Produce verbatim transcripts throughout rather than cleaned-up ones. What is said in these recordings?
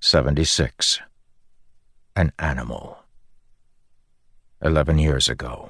seventy-six. An animal. Eleven years ago.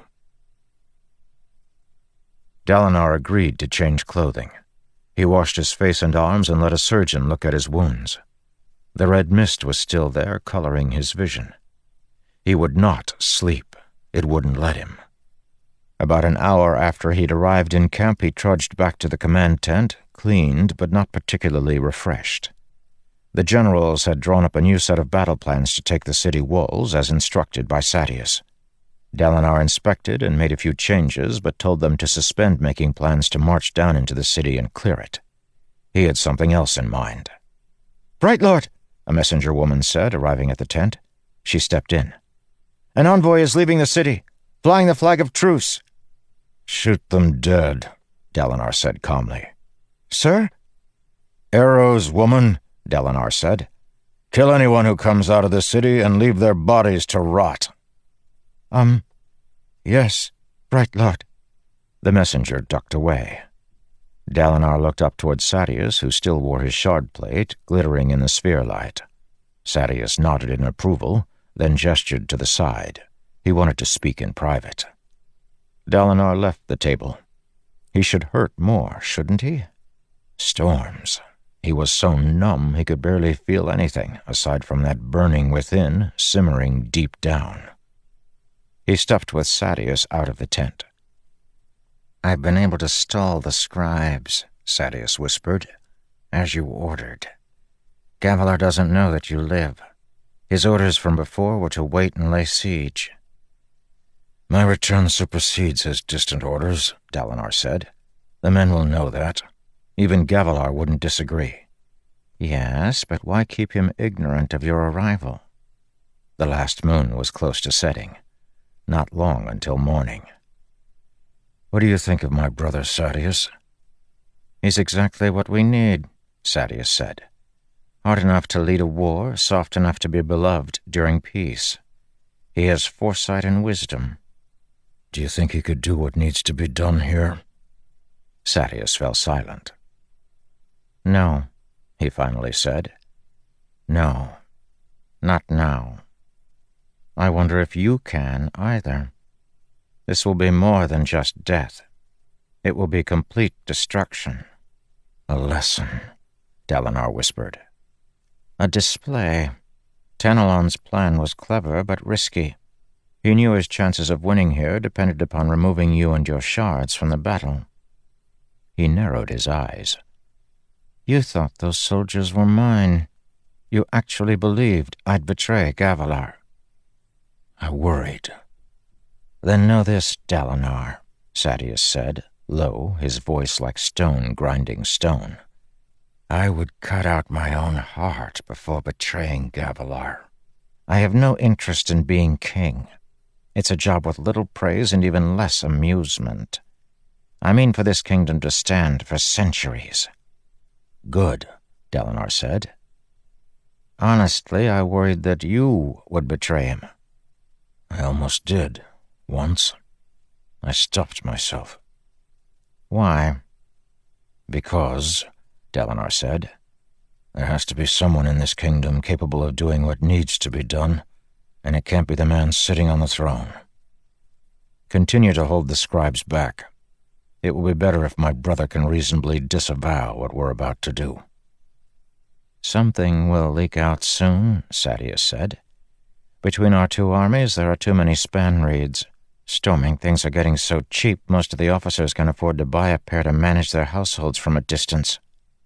Dalinar agreed to change clothing. He washed his face and arms and let a surgeon look at his wounds. The red mist was still there, coloring his vision. He would not sleep. It wouldn't let him. About an hour after he'd arrived in camp, he trudged back to the command tent, cleaned but not particularly refreshed. The generals had drawn up a new set of battle plans to take the city walls, as instructed by Sadeas. Dalinar inspected and made a few changes, but told them to suspend making plans to march down into the city and clear it. He had something else in mind. "Bright Lord," a messenger woman said, arriving at the tent. She stepped in. "An envoy is leaving the city, flying the flag of truce." "Shoot them dead," Dalinar said calmly. "Sir?" "Arrows, woman," Dalinar said. "Kill anyone who comes out of the city and leave their bodies to rot." Um, yes, Bright Lord." The messenger ducked away. Dalinar looked up toward Sadeas, who still wore his shard plate, glittering in the sphere light. Sadeas nodded in approval, then gestured to the side. He wanted to speak in private. Dalinar left the table. He should hurt more, shouldn't he? Storms. He was so numb he could barely feel anything, aside from that burning within, simmering deep down. He stepped with Sadeas out of the tent. "I've been able to stall the scribes," Sadeas whispered, "as you ordered. Gavilar doesn't know that you live. His orders from before were to wait and lay siege." "My return supersedes his distant orders," Dalinar said. "The men will know that. Even Gavilar wouldn't disagree." "Yes, but why keep him ignorant of your arrival?" The last moon was close to setting. Not long until morning. "What do you think of my brother Sadeas?" "He's exactly what we need," Sadeas said. "Hard enough to lead a war, soft enough to be beloved during peace. He has foresight and wisdom." "Do you think he could do what needs to be done here?" Sadeas fell silent. "No," he finally said. "No, not now. I wonder if you can either. This will be more than just death. It will be complete destruction." "A lesson," Dalinar whispered. "A display. Tanalon's plan was clever but risky. He knew his chances of winning here depended upon removing you and your shards from the battle." He narrowed his eyes. "You thought those soldiers were mine. You actually believed I'd betray Gavilar." "I worried." "Then know this, Dalinar," Sadeas said, low, his voice like stone grinding stone. "I would cut out my own heart before betraying Gavilar. I have no interest in being king. It's a job with little praise and even less amusement. I mean for this kingdom to stand for centuries." "Good," Dalinar said. "Honestly, I worried that you would betray him." "I almost did, once. I stopped myself." "Why?" "Because," Dalinar said, "there has to be someone in this kingdom capable of doing what needs to be done, and it can't be the man sitting on the throne. Continue to hold the scribes back. It will be better if my brother can reasonably disavow what we're about to do." "Something will leak out soon," Sadeas said. "Between our two armies, there are too many span reeds. Storming things are getting so cheap, most of the officers can afford to buy a pair to manage their households from a distance."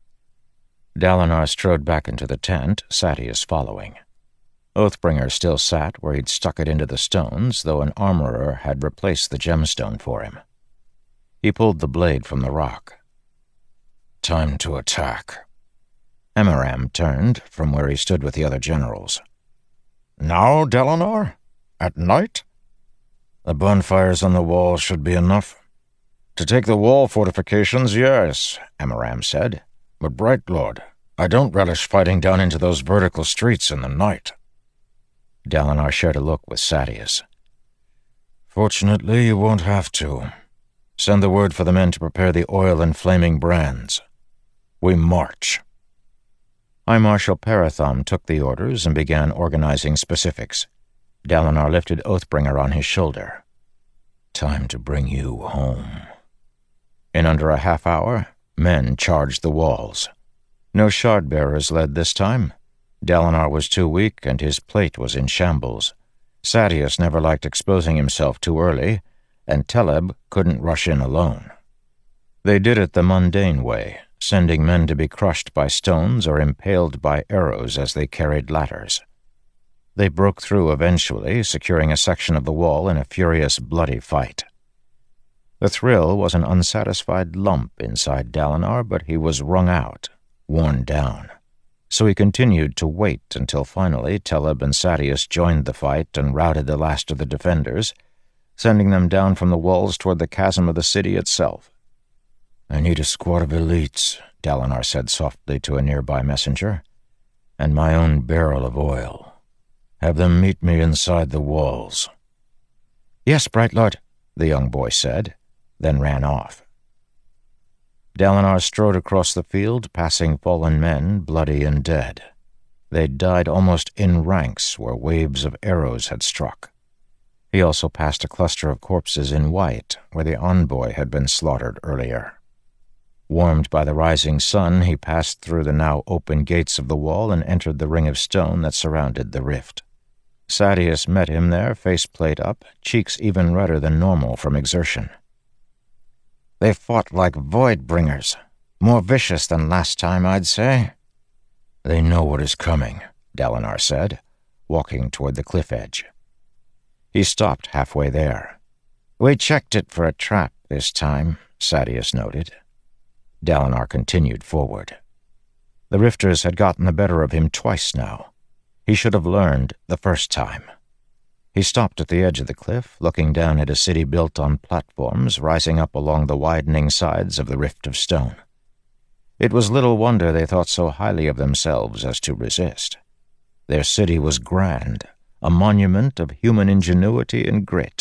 Dalinar strode back into the tent, Sadeas following. Oathbringer still sat where he'd stuck it into the stones, though an armorer had replaced the gemstone for him. He pulled the blade from the rock. "Time to attack." Amaram turned from where he stood with the other generals. "Now, Dalinar? At night?" "The bonfires on the wall should be enough." "To take the wall fortifications, yes," Amaram said. "But, Bright Lord, I don't relish fighting down into those vertical streets in the night." Dalinar shared a look with Sadeas. "Fortunately, you won't have to. Send the word for the men to prepare the oil and flaming brands. We march." High Marshal Parathom took the orders and began organizing specifics. Dalinar lifted Oathbringer on his shoulder. "Time to bring you home." In under a half hour, men charged the walls. No shard-bearers led this time. Dalinar was too weak and his plate was in shambles. Sadeas never liked exposing himself too early, and Teleb couldn't rush in alone. They did it the mundane way, sending men to be crushed by stones or impaled by arrows as they carried ladders. They broke through eventually, securing a section of the wall in a furious, bloody fight. The thrill was an unsatisfied lump inside Dalinar, but he was wrung out, worn down. So he continued to wait until finally Teleb and Sadeas joined the fight and routed the last of the defenders, sending them down from the walls toward the chasm of the city itself. "I need a squad of elites," Dalinar said softly to a nearby messenger, "and my own barrel of oil. Have them meet me inside the walls." "Yes, Bright Lord," the young boy said, then ran off. Dalinar strode across the field, passing fallen men, bloody and dead. They'd died almost in ranks where waves of arrows had struck. He also passed a cluster of corpses in white, where the envoy had been slaughtered earlier. Warmed by the rising sun, he passed through the now open gates of the wall and entered the ring of stone that surrounded the rift. Sadeas met him there, faceplate up, cheeks even redder than normal from exertion. "They fought like Voidbringers. More vicious than last time, I'd say." "They know what is coming," Dalinar said, walking toward the cliff edge. He stopped halfway there. "We checked it for a trap this time," Sadeas noted. Dalinar continued forward. The Rifters had gotten the better of him twice now. He should have learned the first time. He stopped at the edge of the cliff, looking down at a city built on platforms rising up along the widening sides of the rift of stone. It was little wonder they thought so highly of themselves as to resist. Their city was grand, a monument of human ingenuity and grit.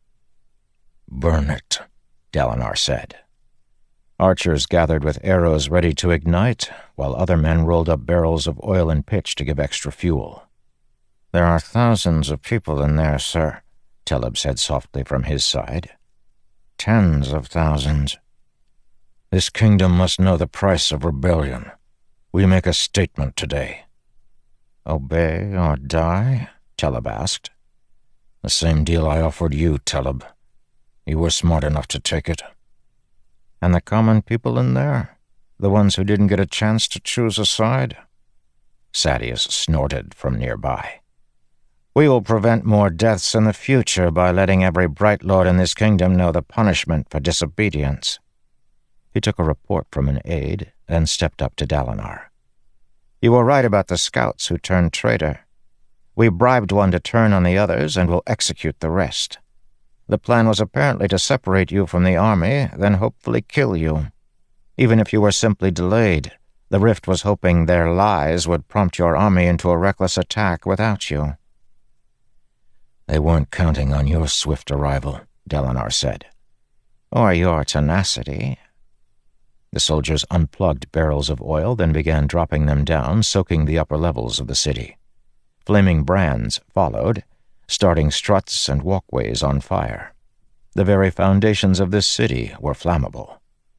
"Burn it," Dalinar said. Archers gathered with arrows ready to ignite, while other men rolled up barrels of oil and pitch to give extra fuel. "There are thousands of people in there, sir," Teleb said softly from his side. "Tens of thousands. This kingdom must know the price of rebellion. We make a statement today." "Obey or die?" Teleb asked. "The same deal I offered you, Teleb. You were smart enough to take it." "And the common people in there? The ones who didn't get a chance to choose a side?" Sadeas snorted from nearby. "We will prevent more deaths in the future by letting every Bright Lord in this kingdom know the punishment for disobedience." He took a report from an aide, then stepped up to Dalinar. "You were right about the scouts who turned traitor. We bribed one to turn on the others and will execute the rest. The plan was apparently to separate you from the army, then hopefully kill you. Even if you were simply delayed, the Rift was hoping their lies would prompt your army into a reckless attack without you." "They weren't counting on your swift arrival," Dalinar said. "Or your tenacity." The soldiers unplugged barrels of oil, then began dropping them down, soaking the upper levels of the city. Flaming brands followed, starting struts and walkways on fire. The very foundations of this city were flammable.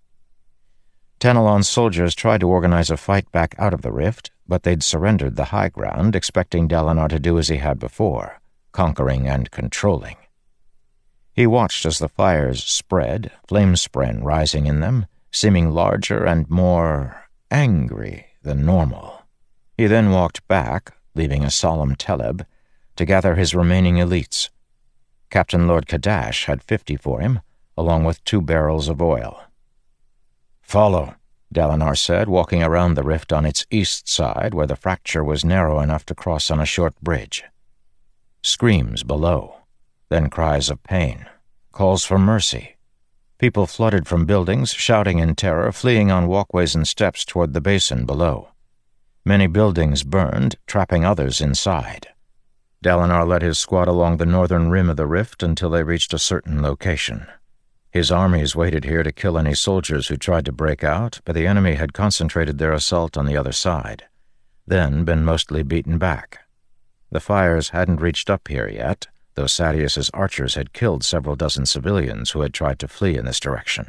Tanalon's soldiers tried to organize a fight back out of the rift, but they'd surrendered the high ground, expecting Dalinar to do as he had before, conquering and controlling. He watched as the fires spread, flame-spren rising in them, seeming larger and more angry than normal. He then walked back, leaving a solemn Teleb, to gather his remaining elites. Captain Lord Kadash had fifty for him, along with two barrels of oil. "Follow," Dalinar said, walking around the rift on its east side where the fracture was narrow enough to cross on a short bridge. Screams below, then cries of pain, calls for mercy. People flooded from buildings, shouting in terror, fleeing on walkways and steps toward the basin below. Many buildings burned, trapping others inside. Dalinar led his squad along the northern rim of the rift until they reached a certain location. His armies waited here to kill any soldiers who tried to break out, but the enemy had concentrated their assault on the other side. then been mostly beaten back. The fires hadn't reached up here yet, though Sadeas's archers had killed several dozen civilians who had tried to flee in this direction.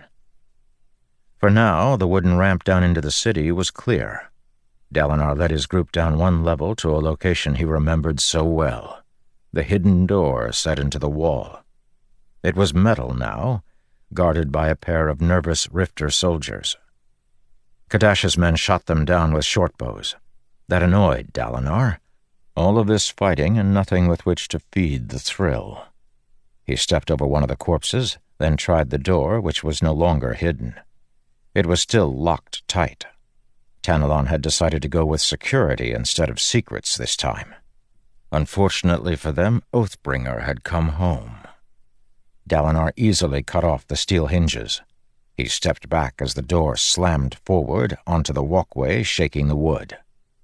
For now, the wooden ramp down into the city was clear. Dalinar led his group down one level to a location he remembered so well, the hidden door set into the wall. It was metal now, guarded by a pair of nervous Rifter soldiers. Kadash's men shot them down with shortbows. That annoyed Dalinar. All of this fighting and nothing with which to feed the thrill. He stepped over one of the corpses, then tried the door, which was no longer hidden. It was still locked tight. Tanalon had decided to go with security instead of secrets this time. Unfortunately for them, Oathbringer had come home. Dalinar easily cut off the steel hinges. He stepped back as the door slammed forward onto the walkway, shaking the wood.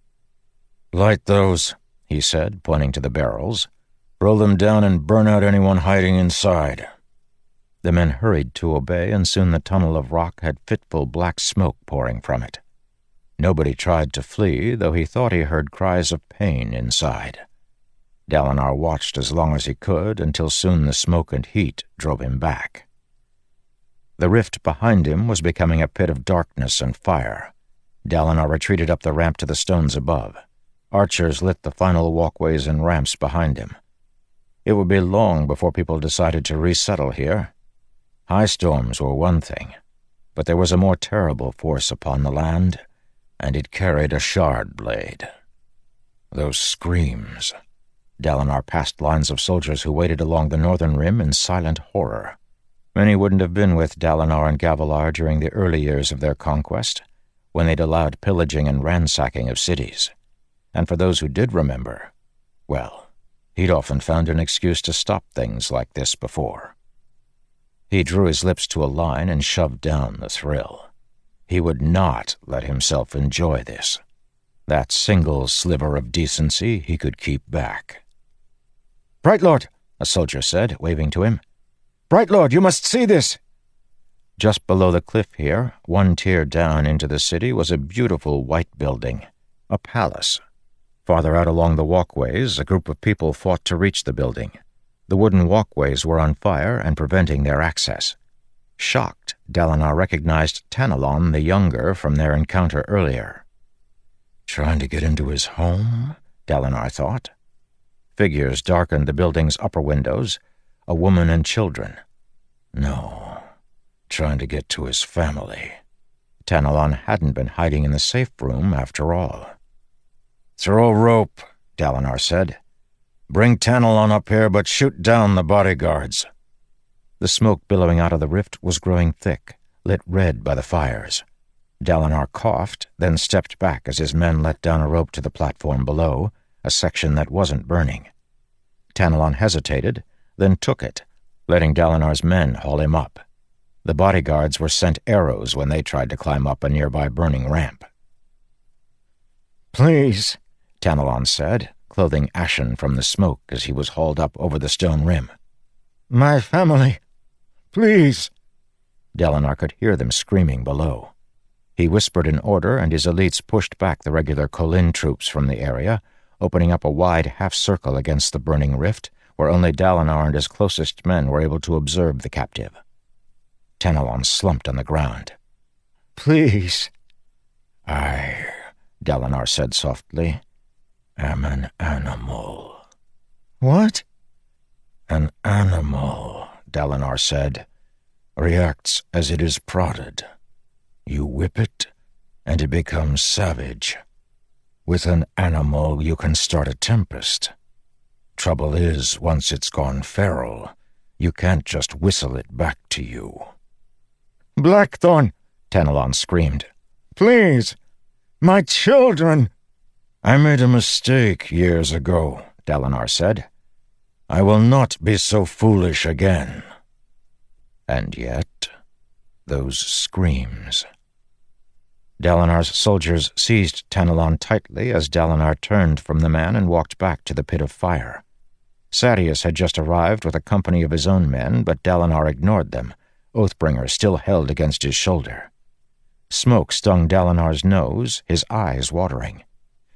"Light those," he said, pointing to the barrels. "Roll them down and burn out anyone hiding inside." The men hurried to obey, and soon the tunnel of rock had fitful black smoke pouring from it. Nobody tried to flee, though he thought he heard cries of pain inside. Dalinar watched as long as he could, until soon the smoke and heat drove him back. The rift behind him was becoming a pit of darkness and fire. Dalinar retreated up the ramp to the stones above. Archers lit the final walkways and ramps behind him. It would be long before people decided to resettle here. High storms were one thing, but there was a more terrible force upon the land, and it carried a shard blade. Those screams. Dalinar passed lines of soldiers who waited along the northern rim in silent horror. Many wouldn't have been with Dalinar and Gavilar during the early years of their conquest, when they'd allowed pillaging and ransacking of cities. And for those who did remember, well, he'd often found an excuse to stop things like this before. He drew his lips to a line and shoved down the thrill. He would not let himself enjoy this. That single sliver of decency he could keep back. "Brightlord," a soldier said, waving to him. "Brightlord, you must see this!" Just below the cliff here, one tier down into the city, was a beautiful white building, a palace. Farther out along the walkways, a group of people fought to reach the building. The wooden walkways were on fire and preventing their access. Shocked, Dalinar recognized Tanalon the Younger from their encounter earlier. Trying to get into his home? Dalinar thought. Figures darkened the building's upper windows, a woman and children. No, trying to get to his family. Tanalon hadn't been hiding in the safe room after all. "Throw rope," Dalinar said. "Bring Tanalon up here, but shoot down the bodyguards." The smoke billowing out of the rift was growing thick, lit red by the fires. Dalinar coughed, then stepped back as his men let down a rope to the platform below, a section that wasn't burning. Tanalon hesitated, then took it, letting Dalinar's men haul him up. The bodyguards were sent arrows when they tried to climb up a nearby burning ramp. "Please," Tanalon said, clothing ashen from the smoke as he was hauled up over the stone rim. "My family, please." Dalinar could hear them screaming below. He whispered an order, and his elites pushed back the regular Kholin troops from the area, opening up a wide half-circle against the burning rift, where only Dalinar and his closest men were able to observe the captive. Tanalon slumped on the ground. "Please." "I," Dalinar said softly, "am an animal." "What?" "An animal," Dalinar said, "reacts as it is prodded. You whip it, and it becomes savage. With an animal, you can start a tempest. Trouble is, once it's gone feral, you can't just whistle it back to you." "Blackthorn!" Tanalon screamed. "Please! My children!" "I made a mistake years ago," Dalinar said. "I will not be so foolish again." And yet, those screams. Dalinar's soldiers seized Tanalon tightly as Dalinar turned from the man and walked back to the pit of fire. Sadeas had just arrived with a company of his own men, but Dalinar ignored them, Oathbringer still held against his shoulder. Smoke stung Dalinar's nose, his eyes watering.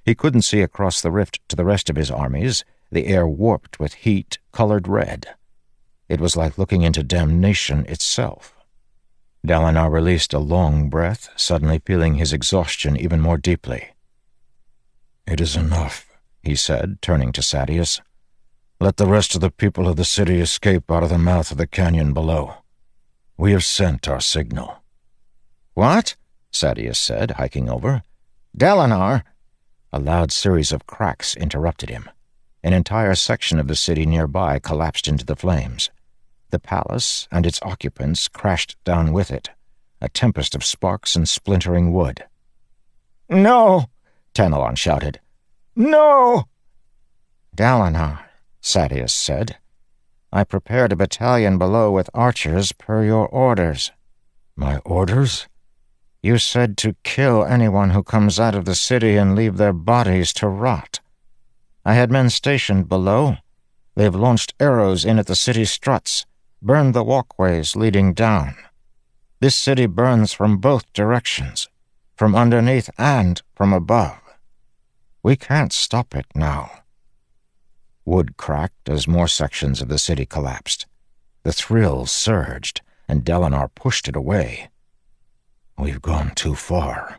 He couldn't see across the rift to the rest of his armies, the air warped with heat colored red. It was like looking into damnation itself. Dalinar released a long breath, suddenly feeling his exhaustion even more deeply. "It is enough," he said, turning to Sadeas. "Let the rest of the people of the city escape out of the mouth of the canyon below. We have sent our signal." "What?" Sadeas said, hiking over. "Dalinar—" A loud series of cracks interrupted him. An entire section of the city nearby collapsed into the flames. The palace and its occupants crashed down with it, a tempest of sparks and splintering wood. "No!" Tanalon shouted. "No!" "Dalinar," Sadeas said, "I prepared a battalion below with archers per your orders." "My orders?" "You said to kill anyone who comes out of the city and leave their bodies to rot. I had men stationed below. They've launched arrows in at the city struts, burned the walkways leading down. This city burns from both directions, from underneath and from above. We can't stop it now." Wood cracked as more sections of the city collapsed. The thrill surged, and Dalinar pushed it away. "We've gone too far."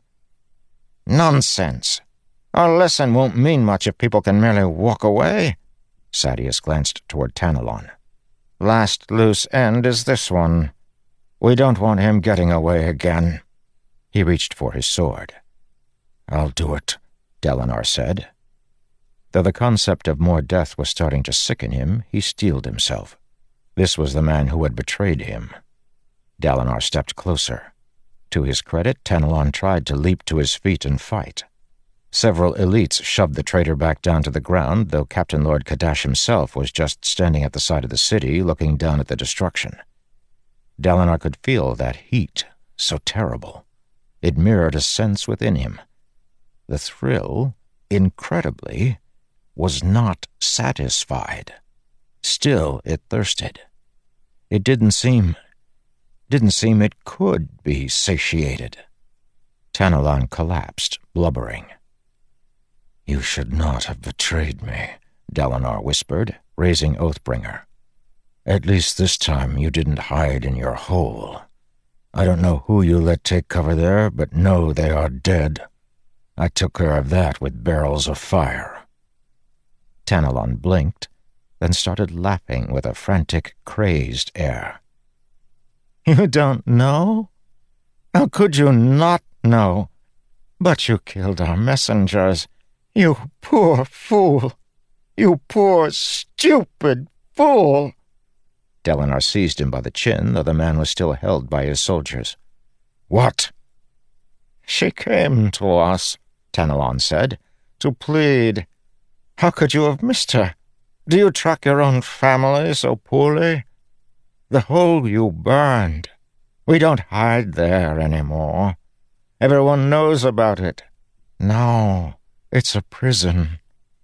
"Nonsense. Our lesson won't mean much if people can merely walk away." Sadeas glanced toward Tanalon. "Last loose end is this one. We don't want him getting away again." He reached for his sword. "I'll do it," Dalinar said. Though the concept of more death was starting to sicken him, he steeled himself. This was the man who had betrayed him. Dalinar stepped closer. To his credit, Tanalon tried to leap to his feet and fight. Several elites shoved the traitor back down to the ground, though Captain Lord Kadash himself was just standing at the side of the city, looking down at the destruction. Dalinar could feel that heat, so terrible. It mirrored a sense within him. The thrill, incredibly, was not satisfied. Still it thirsted. It didn't seem... didn't seem it could be satiated. Tanalon collapsed, blubbering. "You should not have betrayed me," Dalinar whispered, raising Oathbringer. "At least this time you didn't hide in your hole. I don't know who you let take cover there, but know they are dead. I took care of that with barrels of fire." Tanalon blinked, then started laughing with a frantic, crazed air. "You don't know? How could you not know? But you killed our messengers. You poor fool! You poor, stupid fool!" Dalinar seized him by the chin, though the man was still held by his soldiers. "What?" "She came to us," Tanalon said, "to plead. How could you have missed her? Do you track your own family so poorly? The hole you burned. We don't hide there anymore. Everyone knows about it. Now it's a prison."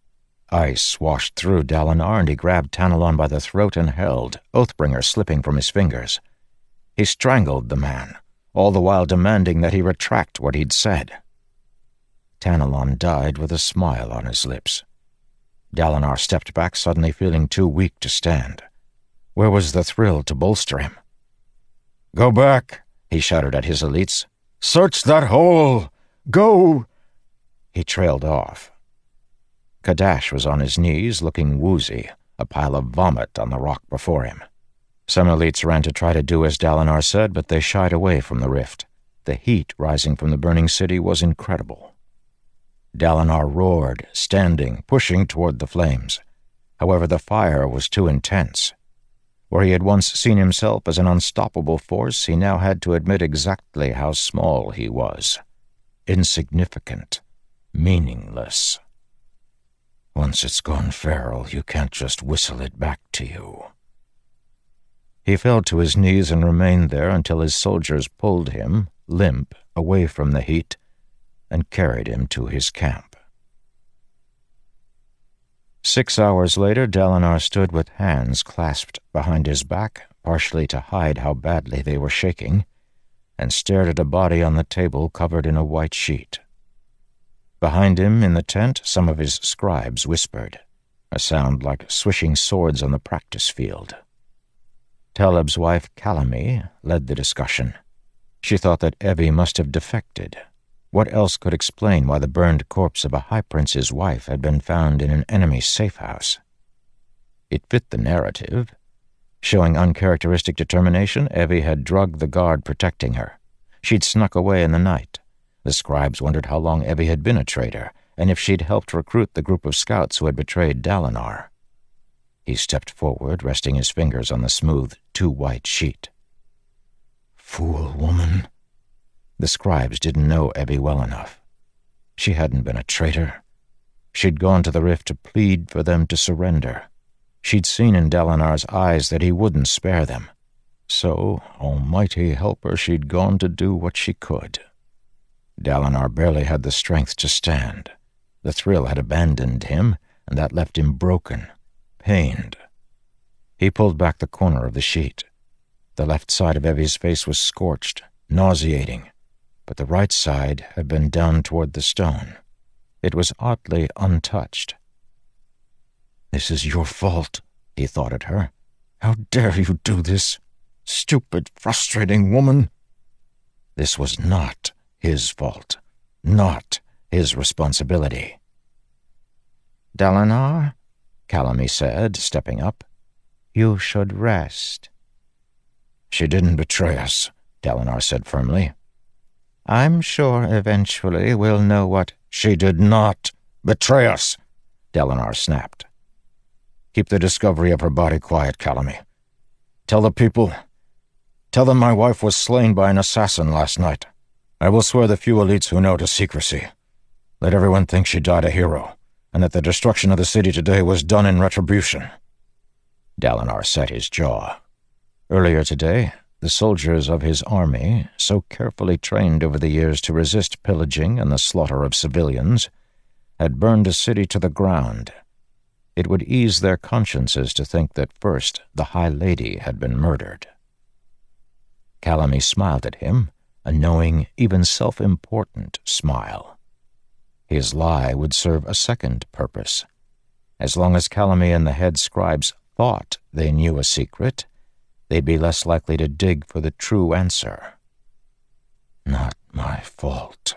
Ice washed through Dalinar, and he grabbed Tanalon by the throat and held, Oathbringer slipping from his fingers. He strangled the man, all the while demanding that he retract what he'd said. Tanalon died with a smile on his lips. Dalinar stepped back, suddenly feeling too weak to stand. Where was the thrill to bolster him? "Go back," he shouted at his elites. "Search that hole! Go!" He trailed off. Kadash was on his knees, looking woozy, a pile of vomit on the rock before him. Some elites ran to try to do as Dalinar said, but they shied away from the rift. The heat rising from the burning city was incredible. Dalinar roared, standing, pushing toward the flames. However, the fire was too intense. Where he had once seen himself as an unstoppable force, he now had to admit exactly how small he was. Insignificant. Meaningless. "Once it's gone feral, you can't just whistle it back to you." He fell to his knees and remained there until his soldiers pulled him, limp, away from the heat, and carried him to his camp. Six hours later, Dalinar stood with hands clasped behind his back, partially to hide how badly they were shaking, and stared at a body on the table covered in a white sheet. Behind him in the tent, some of his scribes whispered, a sound like swishing swords on the practice field. Taleb's wife, Calamy, led the discussion. She thought that Evie must have defected. What else could explain why the burned corpse of a high prince's wife had been found in an enemy's safe house? It fit the narrative. Showing uncharacteristic determination, Evie had drugged the guard protecting her. She'd snuck away in the night. The scribes wondered how long Evie had been a traitor, and if she'd helped recruit the group of scouts who had betrayed Dalinar. He stepped forward, resting his fingers on the smooth, two-white sheet. Fool woman. The scribes didn't know Evie well enough. She hadn't been a traitor. She'd gone to the rift to plead for them to surrender. She'd seen in Dalinar's eyes that he wouldn't spare them. So, almighty help her, she'd gone to do what she could. Dalinar barely had the strength to stand. The thrill had abandoned him, and that left him broken, pained. He pulled back the corner of the sheet. The left side of Evie's face was scorched, nauseating, but the right side had been down toward the stone. It was oddly untouched. This is your fault, he thought at her. How dare you do this? Stupid, frustrating woman. This was not his fault, not his responsibility. Dalinar, Calamy said, stepping up, you should rest. She didn't betray us, Dalinar said firmly. I'm sure eventually we'll know what... She did not betray us, Dalinar snapped. Keep the discovery of her body quiet, Calamy. Tell the people... Tell them my wife was slain by an assassin last night. I will swear the few elites who know to secrecy. Let everyone think she died a hero, and that the destruction of the city today was done in retribution. Dalinar set his jaw. Earlier today, the soldiers of his army, so carefully trained over the years to resist pillaging and the slaughter of civilians, had burned a city to the ground. It would ease their consciences to think that first the High Lady had been murdered. Calamy smiled at him, a knowing, even self-important smile. His lie would serve a second purpose. As long as Calamy and the head scribes thought they knew a secret, they'd be less likely to dig for the true answer. Not my fault.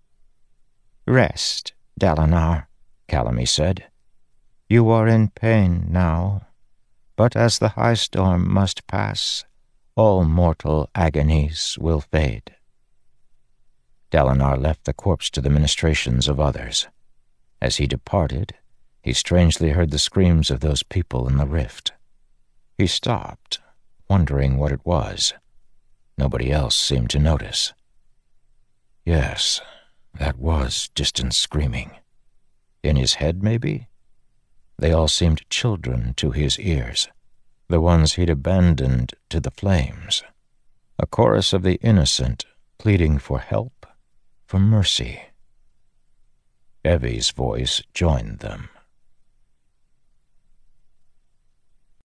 Rest, Dalinar, Calamy said. You are in pain now, but as the high storm must pass, all mortal agonies will fade. Dalinar left the corpse to the ministrations of others. As he departed, he strangely heard the screams of those people in the rift. He stopped, wondering what it was. Nobody else seemed to notice. Yes, that was distant screaming. In his head, maybe? They all seemed children to his ears, the ones he'd abandoned to the flames. A chorus of the innocent pleading for help, for mercy. Evie's voice joined them.